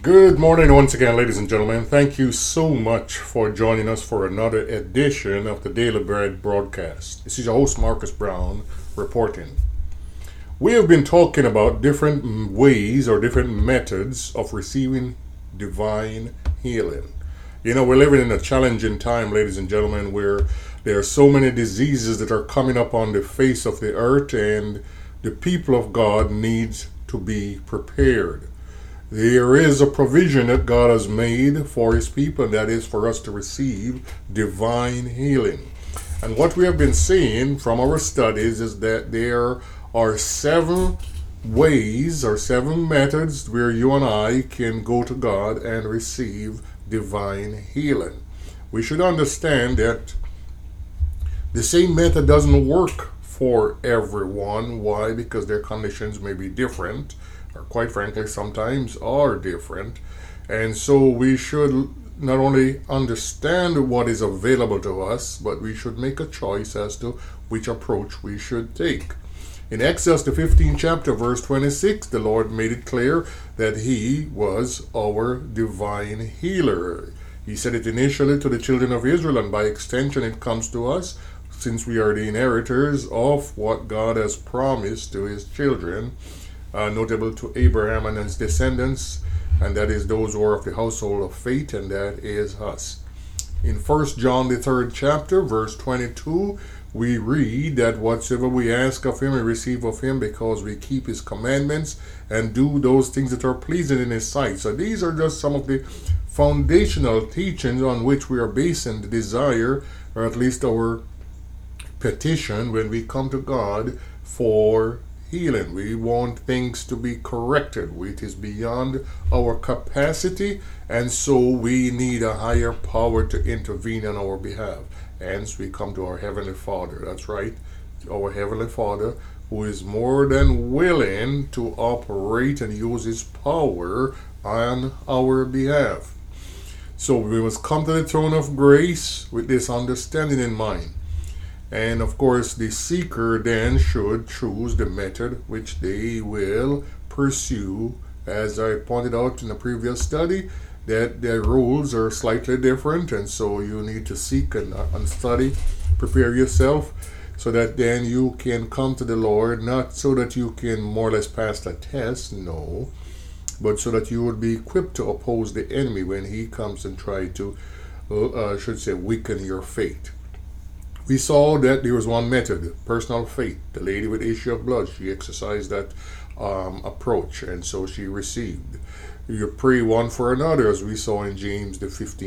Good morning once again, ladies and gentlemen. Thank you so much for joining us for another edition of the Daily Bread broadcast. This is your host, Marcus Brown, reporting. We have been talking about different ways or different methods of receiving divine healing. You know, we're living in a challenging time, ladies and gentlemen, where there are so many diseases that are coming up on the face of the earth, and the people of God need to be prepared. There is a provision that God has made for His people, and that is for us to receive divine healing. And what we have been seeing from our studies is that there are 7 ways or 7 methods where you and I can go to God and receive divine healing. We should understand that the same method doesn't work for everyone. Why? Because their conditions may be different, or quite frankly sometimes are different. And so we should not only understand what is available to us, but we should make a choice as to which approach we should take. In Exodus the 15th chapter verse 26, the Lord made it clear that He was our divine healer. He said it initially to the children of Israel, and by extension it comes to us, since we are the inheritors of what God has promised to His children, notable to Abraham and his descendants, and that is those who are of the household of faith, and that is us. In 1 John the 3rd chapter, verse 22, we read that whatsoever we ask of Him, we receive of Him, because we keep His commandments and do those things that are pleasing in His sight. So these are just some of the foundational teachings on which we are basing the desire, or at least our petition, when we come to God for healing. We want things to be corrected. It is beyond our capacity, and so we need a higher power to intervene on our behalf. Hence we come to our Heavenly Father. That's right, our Heavenly Father, who is more than willing to operate and use His power on our behalf. So we must come to the throne of grace with this understanding in mind. And of course, the seeker then should choose the method which they will pursue. As I pointed out in the previous study, that the rules are slightly different, and so you need to seek and study, prepare yourself, so that then you can come to the Lord, not so that you can more or less pass the test, no, but so that you will be equipped to oppose the enemy when he comes and try to, weaken your faith. We saw that there was one method, personal faith. The lady with the issue of blood, she exercised that approach, and so she received. You pray one for another, as we saw in James the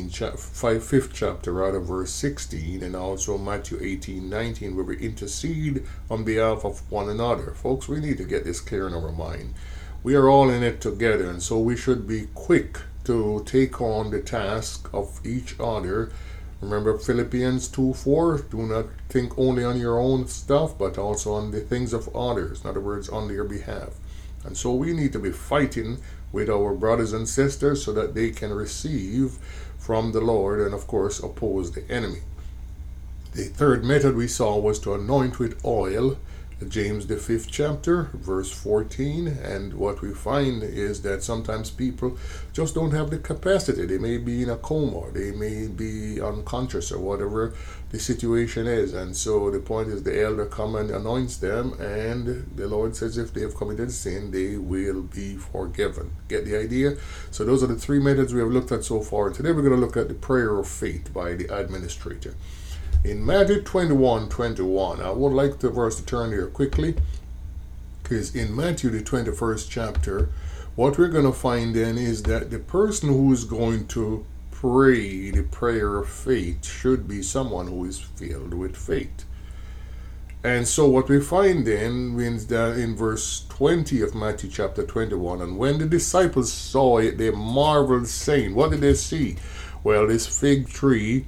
5th chapter, verse 16, and also Matthew 18:19, where we intercede on behalf of one another. Folks, we need to get this clear in our mind. We are all in it together, and so we should be quick to take on the task of each other. Remember Philippians 2:4, do not think only on your own stuff, but also on the things of others. In other words, on their behalf. And so we need to be fighting with our brothers and sisters so that they can receive from the Lord and, of course, oppose the enemy. The third method we saw was to anoint with oil, James the 5th chapter, verse 14, and what we find is that sometimes people just don't have the capacity. They may be in a coma, they may be unconscious, or whatever the situation is, and so the point is the elder come and anoints them, and the Lord says if they have committed sin, they will be forgiven. Get the idea? So those are the 3 methods we have looked at so far, and today we're going to look at the prayer of faith by the administrator. In Matthew 21:21, I would like the verse to turn here quickly, because in Matthew the 21st chapter, what we're going to find then is that the person who is going to pray the prayer of faith should be someone who is filled with faith. And so what we find then means that in verse 20 of Matthew chapter 21, and when the disciples saw it, they marveled, saying, what did they see? Well, this fig tree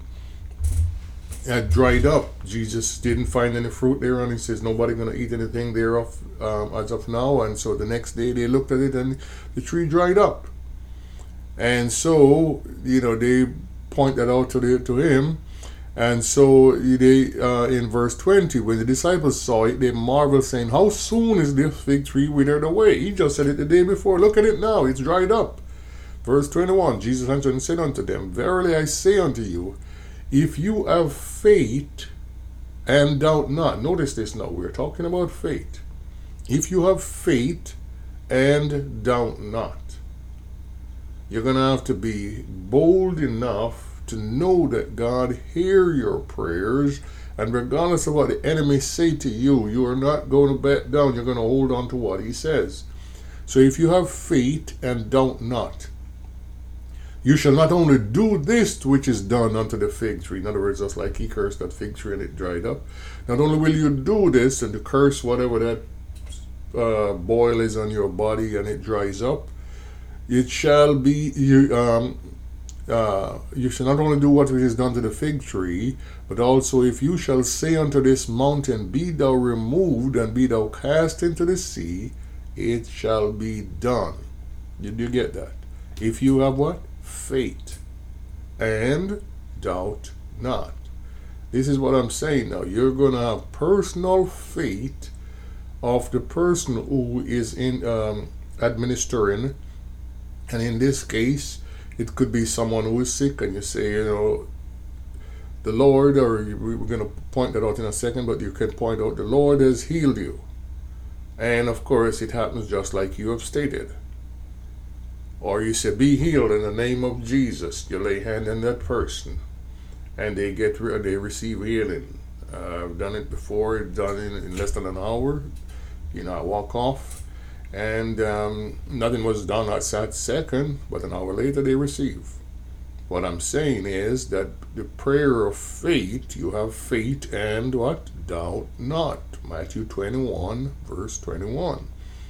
had dried up. Jesus didn't find any fruit there, and He says nobody going to eat anything thereof as of now. And so the next day they looked at it, and the tree dried up. And so, they point that out to Him. And so they in verse 20, when the disciples saw it, they marveled, saying, how soon is this fig tree withered away? He just said it the day before. Look at it now, it's dried up. Verse 21, Jesus answered and said unto them, Verily I say unto you, if you have faith and doubt not. Notice this now, we're talking about faith. If you have faith and doubt not, you're going to have to be bold enough to know that God hears your prayers, and regardless of what the enemy say to you, you are not going to back down. You're going to hold on to what he says. So if you have faith and doubt not, you shall not only do this which is done unto the fig tree. In other words, just like he cursed that fig tree and it dried up. Not only will you do this and to curse whatever that boil is on your body and it dries up, it shall be, you shall not only do what is done to the fig tree, but also if you shall say unto this mountain, Be thou removed and be thou cast into the sea, it shall be done. Did you get that? If you have what? Faith and doubt not. This is what I'm saying now. You're going to have personal faith of the person who is in administering, and in this case it could be someone who is sick, and you say, the Lord, or we're going to point that out in a second, but you can point out the Lord has healed you, and of course it happens just like you have stated. Or you say, be healed in the name of Jesus. You lay hand on that person and they receive healing. I've done it before, done it in less than an hour. I walk off and nothing was done at that second, but an hour later they receive. What I'm saying is that the prayer of faith, you have faith and what? Doubt not. Matthew 21, verse 21.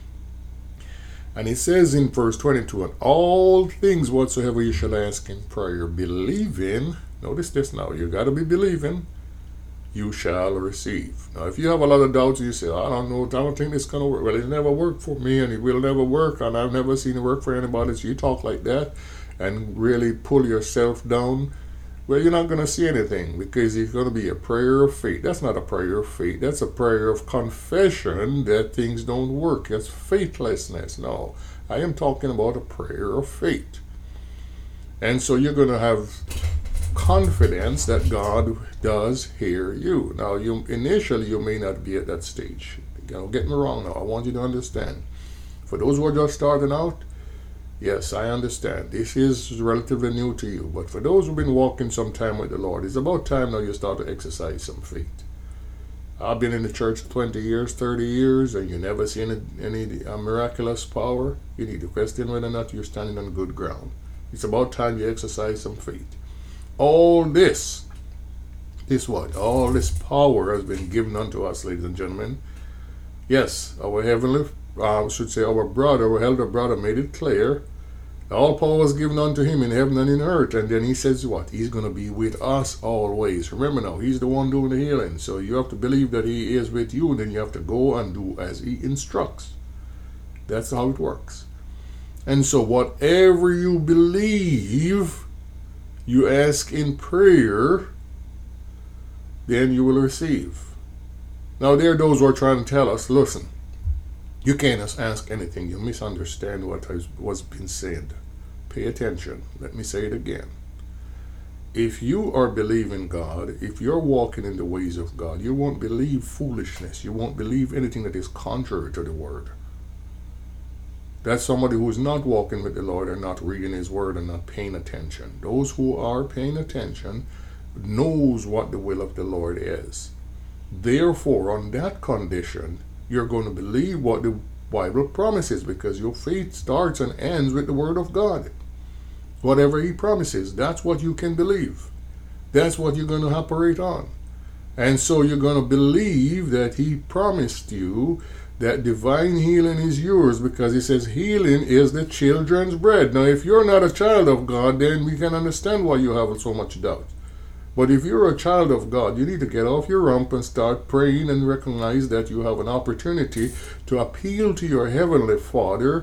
And it says in verse 22, and all things whatsoever you shall ask in prayer, believing, notice this now, you got to be believing, you shall receive. Now, if you have a lot of doubts, you say, I don't think this is going to work. Well, it never worked for me, and it will never work, and I've never seen it work for anybody. So you talk like that and really pull yourself down. Well, you're not going to see anything, because it's going to be a prayer of faith. That's not a prayer of faith. That's a prayer of confession that things don't work. That's faithlessness. No, I am talking about a prayer of faith. And so you're going to have confidence that God does hear you. Now, initially you may not be at that stage. Don't get me wrong now. I want you to understand. For those who are just starting out, yes, I understand. This is relatively new to you. But for those who've been walking some time with the Lord, it's about time now you start to exercise some faith. I've been in the church 20 years, 30 years, and you never seen any miraculous power. You need to question whether or not you're standing on good ground. It's about time you exercise some faith. All this what? All this power has been given unto us, ladies and gentlemen. Yes, our heavenly, our brother, our elder brother made it clear. All power was given unto him in heaven and in earth. And then he says what? He's going to be with us always. Remember now, he's the one doing the healing. So you have to believe that he is with you. Then you have to go and do as he instructs. That's how it works. And so whatever you believe, you ask in prayer, then you will receive. Now there are those who are trying to tell us, listen, you can't ask anything. You misunderstand what's been said. Pay attention. Let me say it again. If you are believing God, if you're walking in the ways of God, you won't believe foolishness. You won't believe anything that is contrary to the word. That's somebody who is not walking with the Lord and not reading his word and not paying attention. Those who are paying attention knows what the will of the Lord is. Therefore, on that condition, you're going to believe what the Bible promises, because your faith starts and ends with the word of God. Whatever he promises, that's what you can believe. That's what you're going to operate on. And so you're going to believe that he promised you that divine healing is yours, because he says healing is the children's bread. Now, if you're not a child of God, then we can understand why you have so much doubt. But if you're a child of God, you need to get off your rump and start praying and recognize that you have an opportunity to appeal to your heavenly Father,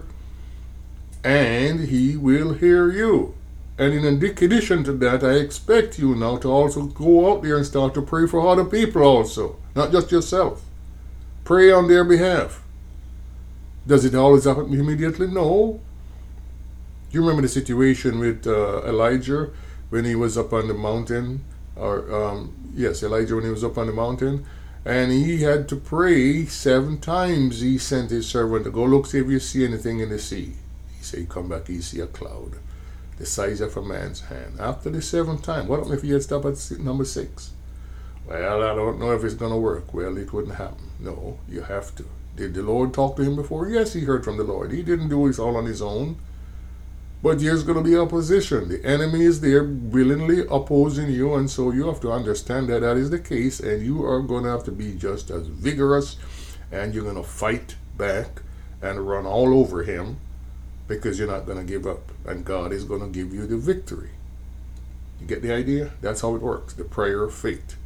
and he will hear you. And in addition to that, I expect you now to also go out there and start to pray for other people also, not just yourself. Pray on their behalf. Does it always happen immediately? No. You remember the situation with Elijah when he was up on the mountain? Or yes, Elijah when he was up on the mountain, and he had to pray 7 times. He sent his servant to go look see if you see anything in the sea. He said, "Come back, you see a cloud, the size of a man's hand." After the 7th time, what if he had stopped at number 6? Well, I don't know if it's going to work. Well, it wouldn't happen. No, you have to. Did the Lord talk to him before? Yes, he heard from the Lord. He didn't do it all on his own. But there's going to be opposition. The enemy is there willingly opposing you, and so you have to understand that that is the case, and you are going to have to be just as vigorous, and you're going to fight back and run all over him, because you're not going to give up, and God is going to give you the victory. You get the idea? That's how it works, the prayer of faith.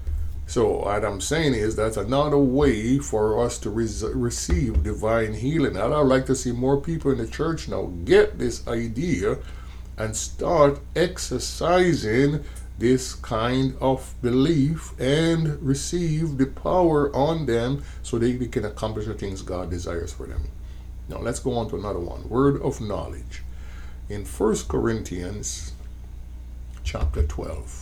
So what I'm saying is that's another way for us to receive divine healing. And I'd like to see more people in the church now get this idea and start exercising this kind of belief and receive the power on them so they can accomplish the things God desires for them. Now let's go on to another one. Word of knowledge. In 1 Corinthians chapter 12.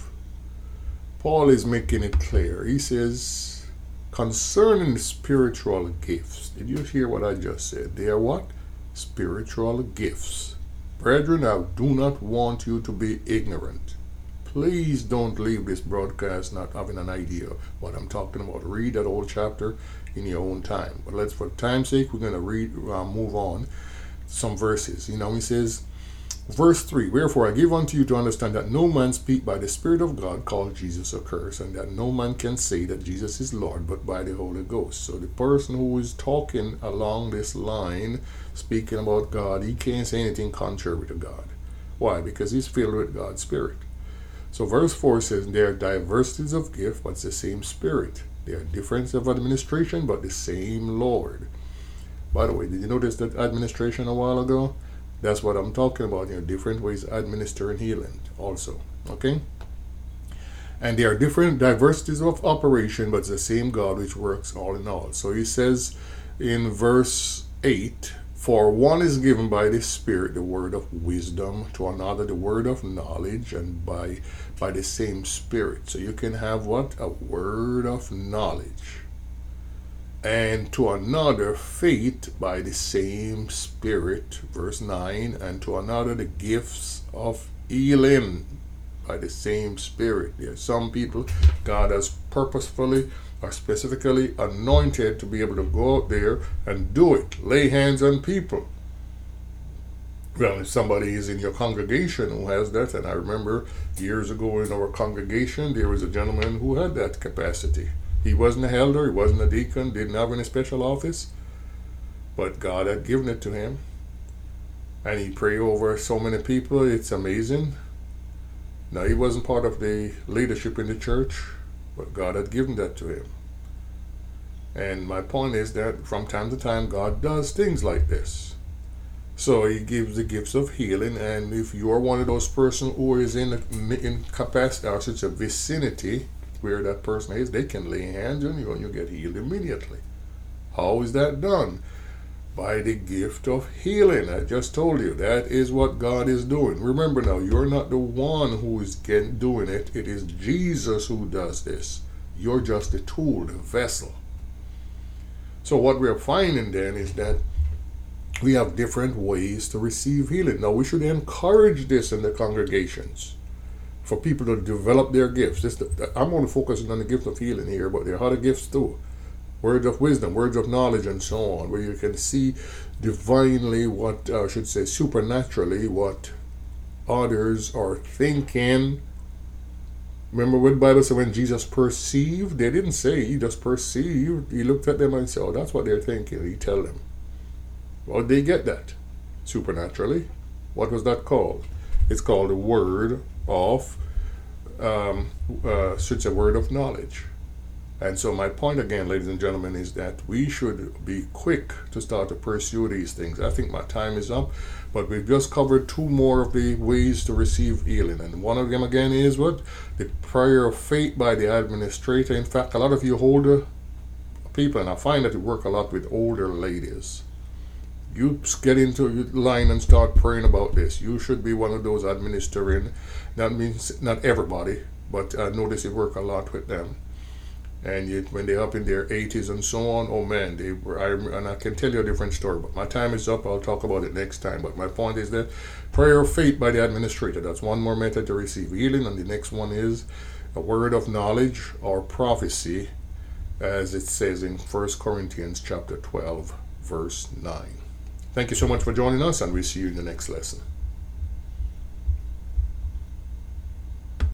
Paul is making it clear. He says, concerning spiritual gifts. Did you hear what I just said? They are what? Spiritual gifts. Brethren, I do not want you to be ignorant. Please don't leave this broadcast not having an idea what I'm talking about. Read that whole chapter in your own time. But for time's sake, we're going to move on some verses. He says, verse 3, wherefore I give unto you to understand that no man speak by the Spirit of God called Jesus accursed, and that no man can say that Jesus is Lord but by the Holy Ghost. So the person who is talking along this line, speaking about God, he can't say anything contrary to God. Why? Because he's filled with God's Spirit. So verse 4 says, there are diversities of gift, but it's the same Spirit. There are differences of administration, but the same Lord. By the way, did you notice that administration a while ago? That's what I'm talking about, different ways of administering healing also, okay? And there are different diversities of operation, but it's the same God which works all in all. So he says in verse 8, for one is given by the Spirit the word of wisdom, to another the word of knowledge, and by the same Spirit. So you can have what? A word of knowledge. And to another faith by the same Spirit, verse 9, and to another the gifts of healing by the same Spirit. There are some people God has purposefully or specifically anointed to be able to go out there and do it, lay hands on people. Well, if somebody is in your congregation who has that, and I remember years ago in our congregation, there was a gentleman who had that capacity. He wasn't an elder, he wasn't a deacon, didn't have any special office, but God had given it to him. And he prayed over so many people, it's amazing. Now, he wasn't part of the leadership in the church, but God had given that to him. And my point is that from time to time, God does things like this. So he gives the gifts of healing, and if you're one of those persons who is in capacity, or such a vicinity, where that person is, they can lay hands on you and you get healed immediately. How is that done? By the gift of healing. I just told you, that is what God is doing. Remember now, you're not the one who is doing it. It is Jesus who does this. You're just the tool, the vessel. So what we're finding then is that we have different ways to receive healing. Now, we should encourage this in the congregations, for people to develop their gifts. I'm only focusing on the gift of healing here, but there are other gifts too. Words of wisdom, words of knowledge, and so on, where you can see divinely what, I should say supernaturally, what others are thinking. Remember what the Bible said when Jesus perceived? They didn't say he just perceived. He looked at them and said, oh, that's what they're thinking. He tell them. Well, they get that supernaturally. What was that called? It's called the word of word of knowledge. And so my point again, ladies and gentlemen, is that we should be quick to start to pursue these things. I think my time is up, but we've just covered 2 more of the ways to receive healing. And one of them again is what? The prayer of faith by the administrator. In fact, a lot of you older people, and I find that you work a lot with older ladies. You get into your line and start praying about this. You should be one of those administering. That means not everybody, but I notice you work a lot with them. And yet, when they're up in their 80s and so on, oh man, and I can tell you a different story, but my time is up. I'll talk about it next time. But my point is that prayer of faith by the administrator, that's one more method to receive healing. And the next one is a word of knowledge or prophecy, as it says in 1 Corinthians chapter 12, verse 9. Thank you so much for joining us, and we'll see you in the next lesson.